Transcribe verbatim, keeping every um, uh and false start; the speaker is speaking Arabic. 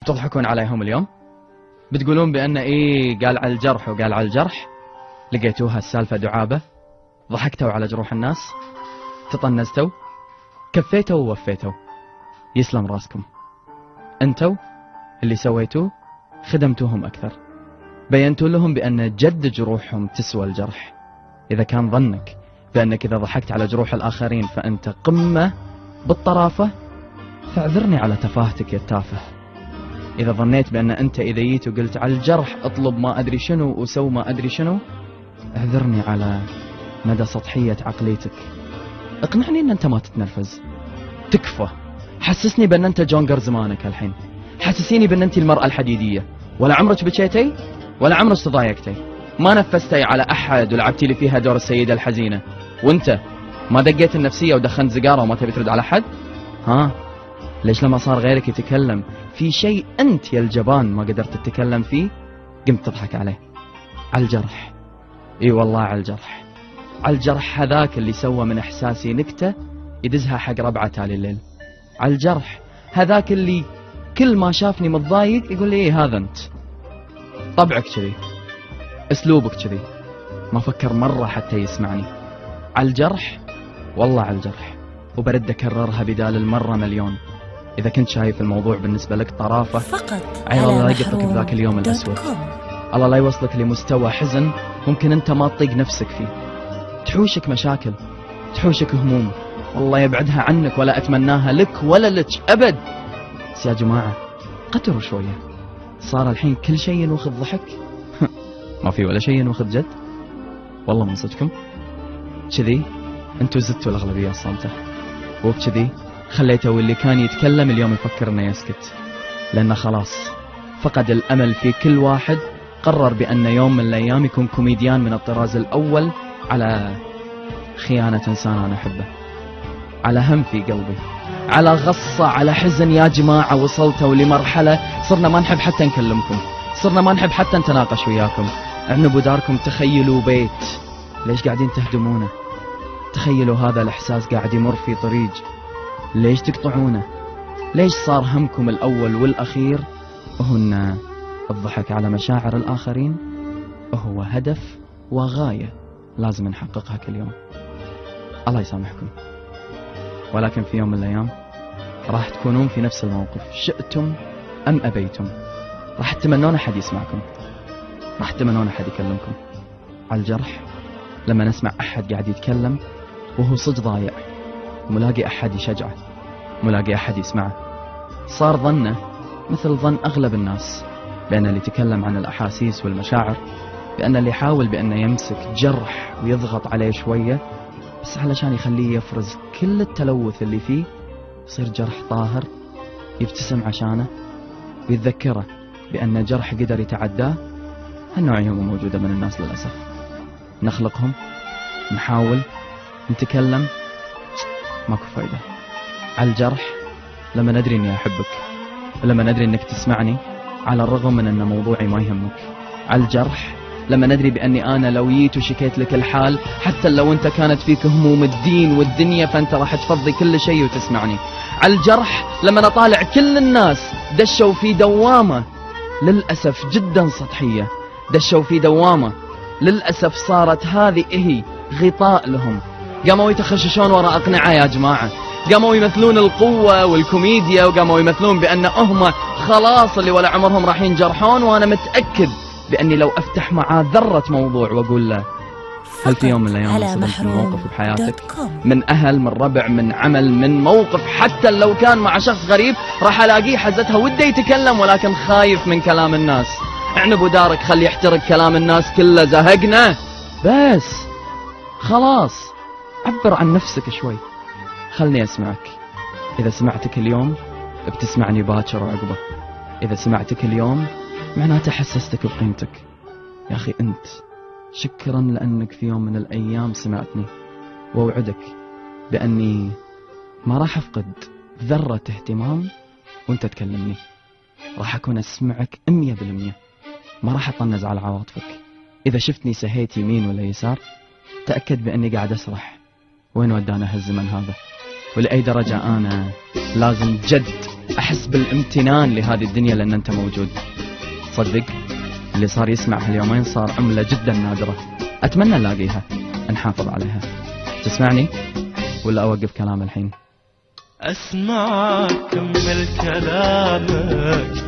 تضحكون عليهم اليوم؟ بتقولون بأن إيه قال على الجرح وقال على الجرح؟ لقيتوها السالفة دعابة؟ ضحكتوا على جروح الناس؟ تطنزتوا؟ كفيتوا ووفيتوا؟ يسلم راسكم. أنتوا اللي سويتوه خدمتوهم أكثر، بينتوا لهم بأن جد جروحهم تسوى الجرح. إذا كان ظنك بأنك إذا ضحكت على جروح الآخرين فأنت قمة بالطرافة، فاعذرني على تفاهتك يا التافه. إذا ظنيت بأن أنت إذا جيت وقلت على الجرح اطلب ما أدري شنو وسو ما أدري شنو، اعذرني على مدى سطحية عقليتك. اقنعني أن أنت ما تتنرفز، تكفى. حسسني بأن أنت جونجر زمانك الحين، حسسيني بأن أنت المرأة الحديدية. ولا عمرك بكيتي ولا عمرك تضايقتي، ما نفستي على أحد ولعبتي لي فيها دور السيدة الحزينة. وأنت ما دقيت النفسية ودخنت زقارة وما تبي ترد على حد؟ ها؟ ليش لما صار غيرك يتكلم في شيء أنت يا الجبان ما قدرت تتكلم فيه قمت تضحك عليه؟ على الجرح. اي والله على الجرح، على الجرح هذاك اللي سوى من إحساسي نكتة يدزها حق ربعة تالي الليل. على الجرح هذاك اللي كل ما شافني متضايق يقول لي ايه هذا انت، طبعك كذي، اسلوبك كذي، ما فكر مرة حتى يسمعني. على الجرح، والله على الجرح، وبرد أكررها بدال المرة مليون. إذا كنت شايف الموضوع بالنسبة لك طرافة فقط عين الله لا يقطك بذاك اليوم الأسود. الله لا يوصلك لمستوى حزن ممكن أنت ما تطيق نفسك فيه. تحوشك مشاكل، تحوشك هموم، والله يبعدها عنك ولا أتمناها لك ولا لك أبد. بس يا جماعة قتروا شوية، صار الحين كل شيء ينوخذ ضحك. ما في ولا شيء ينوخذ جد. والله من صدقكم كذي انتوا زدتوا الأغلبية الصامتة، وبكذي خليتوا اللي كان يتكلم اليوم يفكر انه يسكت، لأنه خلاص فقد الأمل في كل واحد قرر بأن يوم من الأيام يكون كوميديان من الطراز الأول على خيانة إنسان أنا أحبه، على هم في قلبي، على غصة، على حزن. يا جماعة وصلتوا لمرحلة صرنا ما نحب حتى نكلمكم، صرنا ما نحب حتى نتناقش وياكم. عنبوا داركم، تخيلوا بيت، ليش قاعدين تهدمونه؟ تخيلوا هذا الإحساس قاعد يمر في طريق، ليش تقطعونه؟ ليش صار همكم الأول والأخير هن الضحك على مشاعر الآخرين؟ وهو هدف وغاية لازم نحققها كل يوم. الله يسامحكم، ولكن في يوم من الأيام راح تكونون في نفس الموقف شئتم أم أبيتم. راح تتمنون أحد يسمعكم، راح تتمنون أحد يكلمكم. على الجرح لما نسمع أحد قاعد يتكلم وهو صدق ضايع، ملاقي أحد يشجعه، ملاقي أحد يسمعه، صار ظنه مثل ظن أغلب الناس بأن اللي يتكلم عن الأحاسيس والمشاعر، بأن اللي يحاول بأنه يمسك جرح ويضغط عليه شوية بس علشان يخليه يفرز كل التلوث اللي فيه، يصير جرح طاهر يبتسم عشانه ويتذكره بأن جرح قدر يتعداه. هالنوعية موجودة من الناس للأسف. نخلقهم، نحاول، نتكلم، ماكو فايدة. على الجرح لما ندري اني احبك، ولما ندري انك تسمعني على الرغم من ان موضوعي ما يهمك. على الجرح لما ندري باني انا لو جيت وشكيت لك الحال، حتى لو انت كانت فيك هموم الدين والدنيا، فانت راح تفضي كل شيء وتسمعني. على الجرح لما نطالع كل الناس دشوا في دوامة للأسف جدا سطحية، دشوا في دوامة للأسف صارت هذه هي غطاء لهم. قاموا يتخششون وراء أقنعة يا جماعة، قاموا يمثلون القوة والكوميديا، وقاموا يمثلون بأن هم خلاص اللي ولا عمرهم راح ينجرحون. وأنا متأكد بأني لو أفتح معاه ذرة موضوع وأقول له هل في يوم من الأيام صدمت موقف بحياتك من أهل، من ربع، من عمل، من موقف، حتى لو كان مع شخص غريب، راح ألاقيه حزتها وده يتكلم ولكن خايف من كلام الناس. اعنبوا دارك، خلي يحترق كلام الناس كله، زهقنا بس خلاص. عبر عن نفسك شوي، خلني أسمعك. إذا سمعتك اليوم بتسمعني باكر وعقبه، إذا سمعتك اليوم معناته حسستك بقيمتك. يا أخي أنت شكرا لأنك في يوم من الأيام سمعتني، وأوعدك بأني ما راح أفقد ذرة اهتمام وأنت تكلمني، راح أكون أسمعك مية بالمية، ما راح أطنز على عواطفك. إذا شفتني سهيت يمين ولا يسار تأكد بأني قاعد أسرح وين ودانا هالزمن هذا، ولأي درجة أنا لازم جد أحس بالامتنان لهذه الدنيا لأن أنت موجود. صدق اللي صار يسمع هاليومين صار عملة جدا نادرة، أتمنى ألاقيها نحافظ عليها. تسمعني ولا أوقف كلام الحين؟ أسمعك كمل كلامك